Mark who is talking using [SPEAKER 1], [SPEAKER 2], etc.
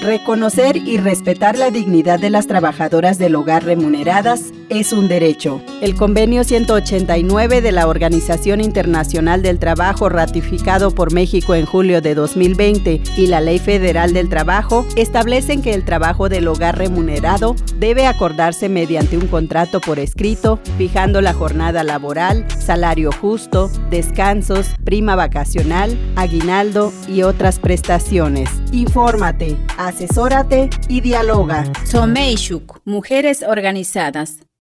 [SPEAKER 1] Reconocer y respetar la dignidad de las trabajadoras del hogar remuneradas es un derecho. El Convenio 189 de la Organización Internacional del Trabajo, ratificado por México en julio de 2020, y la Ley Federal del Trabajo establecen que el trabajo del hogar remunerado debe acordarse mediante un contrato por escrito, fijando la jornada laboral, salario justo, descansos, prima vacacional, aguinaldo y otras prestaciones. Infórmate, asesórate y dialoga.
[SPEAKER 2] Someishuk, Mujeres Organizadas.